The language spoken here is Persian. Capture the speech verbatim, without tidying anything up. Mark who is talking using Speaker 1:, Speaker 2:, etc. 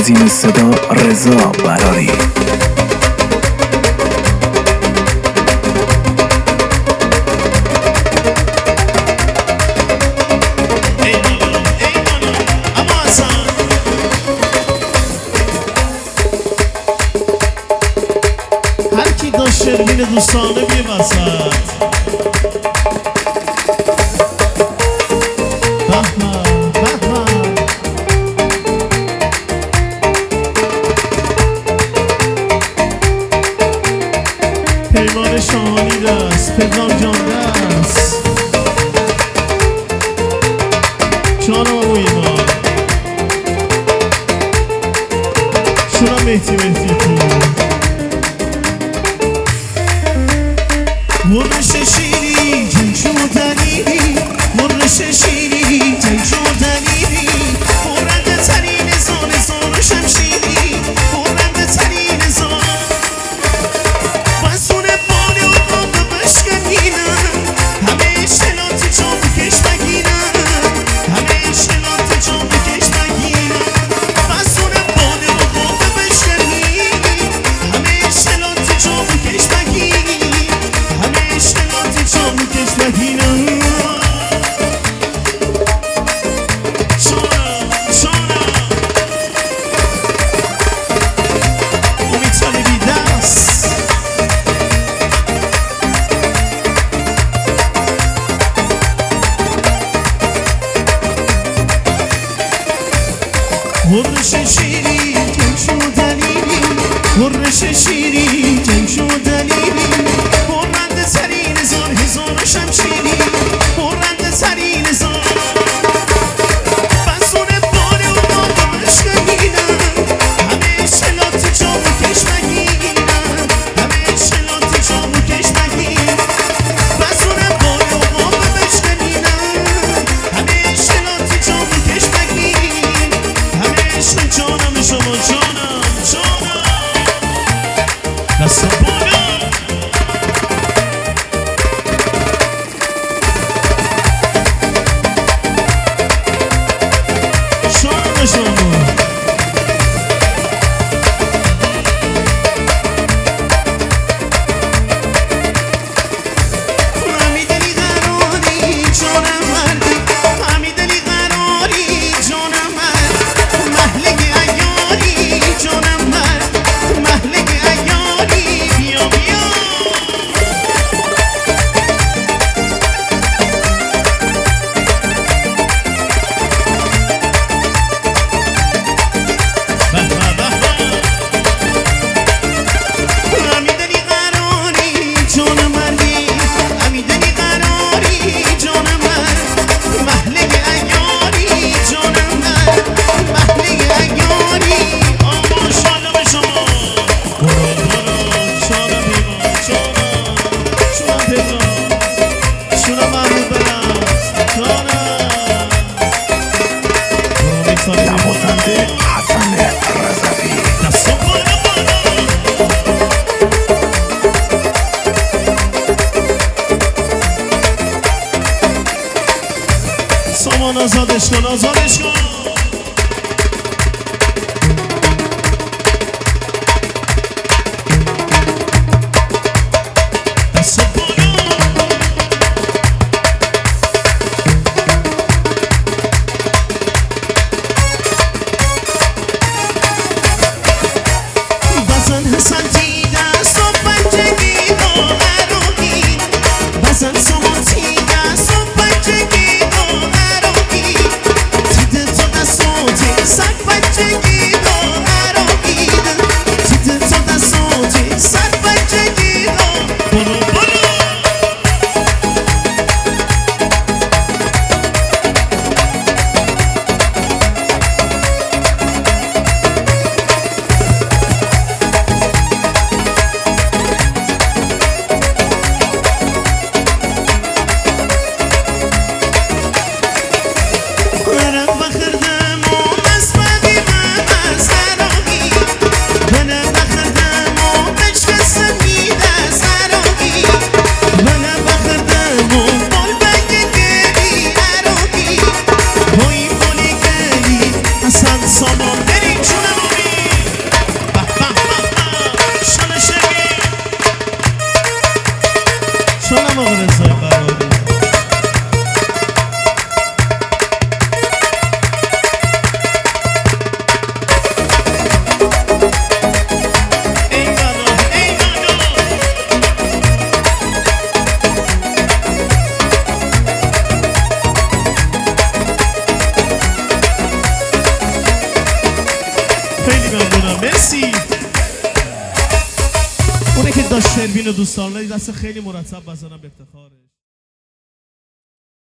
Speaker 1: تنظیم صدا رضا براری.
Speaker 2: هر کی داشت شروین دوستانه بی وسط پیمان شاهانی دست، پدرام جان دست، جانم امو ایمان شونم مهدی مهدی پور مرش شیری جنگ شدنی مرش شیری جنگ شدنی برنده ترین زان زان و شمشیری برنده ترین زان بسون بال و باب بشکنینم همه اشتلاتی چون بکش بگیرم همه اشتلاتی چون بکش بگیرم بسون بال و باب بشکنی همه اشتلاتی چون بکش بگیرم همه اشتلاتی چون بکش بگیرم مرش شیری جنگ شدنی مرش شیری جنگ شدنی برنده ترین زان هزار و شمشیری برنده ترین زان بسون بال و باب بشکنینم همه اشتلاتی چون بکش بگیرم همه اشتلاتی چون بکش بگیرم بسون بال و باب بشکنینم همه اشتلاتی چون بکش بگیرم عشق جانم شما جانم جانم دست بالا شما شما همیدلی قراری جانم مردی همیدلی قراری جانم مرد محله عیاری جانم مرد محله عیاری بیا بیا همیدلی قراری جانم مردی همیدلی قراری جانم مرد محله عیاری جانم مرد محله عیاری آما شادم شما برو برو شادم پیمان شادم شونم پیمان شونم محمود برم شادم برو میتانه
Speaker 1: نوازنده حسن رضوی.
Speaker 2: دستم بالا بالا سامان آزادش کن آزادش کن دست بالا بزن حسن دیده سو پنجگی دارونی بزن سامان دیده سو پنجگی دارونی دیده تو چونم آقا رضای براری خیلی ممنونم مرسی. اونه که داشت شروین و دوستان دست خیلی مرتب بزنم به افتخارش.